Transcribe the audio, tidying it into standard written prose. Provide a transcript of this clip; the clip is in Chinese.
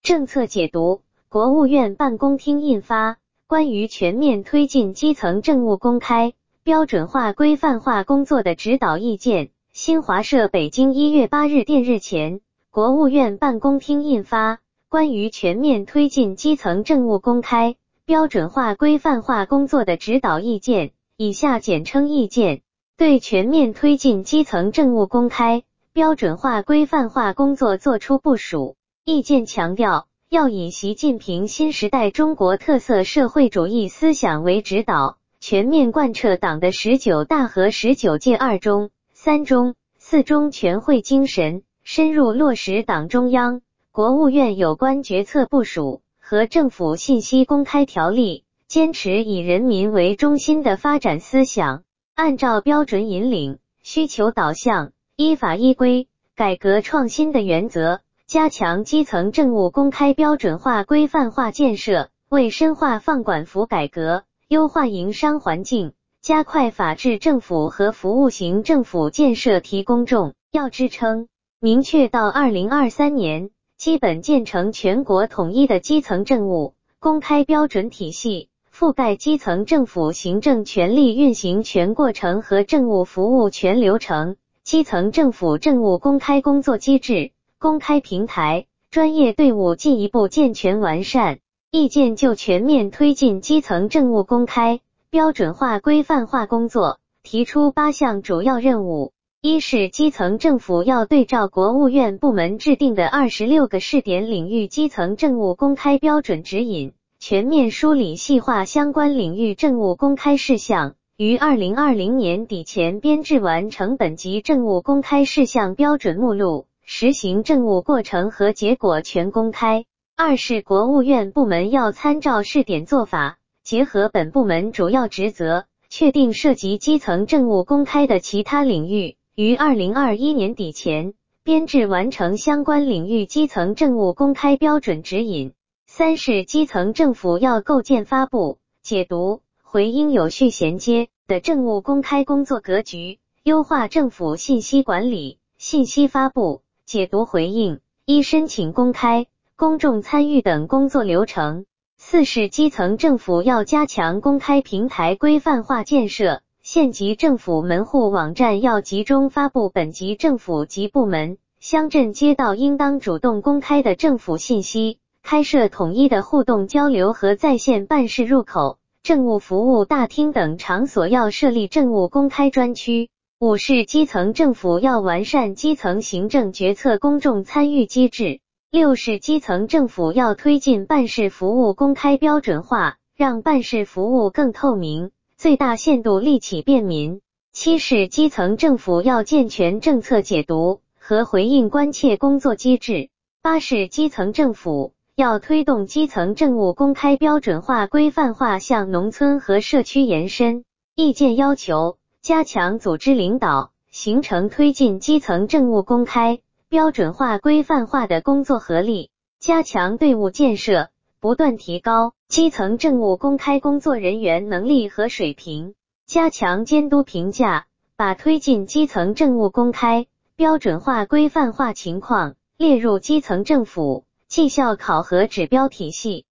政策解读：国务院办公厅印发《关于全面推进基层政务公开、标准化规范化工作的指导意见》。新华社北京1月8日电日前，国务院办公厅印发《关于全面推进基层政务公开、标准化规范化工作的指导意见》，以下简称意见，对全面推进基层政务公开、标准化规范化工作作出部署。意见强调，要以习近平新时代中国特色社会主义思想为指导，全面贯彻党的19大和19届2中、3中、4中全会精神，深入落实党中央、国务院有关决策部署和政府信息公开条例，坚持以人民为中心的发展思想，按照标准引领、需求导向、依法依规、改革创新的原则，加强基层政务公开标准化规范化建设，为深化放管服改革、优化营商环境、加快法治政府和服务型政府建设提供重要支撑。明确到2023年，基本建成全国统一的基层政务公开标准体系，覆盖基层政府行政权力运行全过程和政务服务全流程，基层政府政务公开工作机制、公开平台、专业队伍进一步健全完善。意见就全面推进基层政务公开、标准化规范化工作提出8项主要任务。一是基层政府要对照国务院部门制定的26个试点领域基层政务公开标准指引，全面梳理细化相关领域政务公开事项，于2020年底前编制完成本级政务公开事项标准目录，实行政务过程和结果全公开。二是国务院部门要参照试点做法，结合本部门主要职责，确定涉及基层政务公开的其他领域，于2021年底前编制完成相关领域基层政务公开标准指引。三是基层政府要构建发布、解读、回应有序衔接的政务公开工作格局，优化政府信息管理、信息发布、解读回应、申请公开、公众参与等工作流程。四是基层政府要加强公开平台规范化建设，县级政府门户网站要集中发布本级政府及部门、乡镇街道应当主动公开的政府信息，开设统一的互动交流和在线办事入口、政务服务大厅等场所要设立政务公开专区。五是基层政府要完善基层行政决策公众参与机制。六是基层政府要推进办事服务公开标准化，让办事服务更透明，最大限度利企便民。七是基层政府要健全政策解读和回应关切工作机制。八是基层政府要推动基层政务公开标准化规范化向农村和社区延伸。意见要求加强组织领导，形成推进基层政务公开标准化规范化的工作合力，加强队伍建设，不断提高基层政务公开工作人员能力和水平，加强监督评价，把推进基层政务公开标准化规范化情况列入基层政府绩效考核指标体系。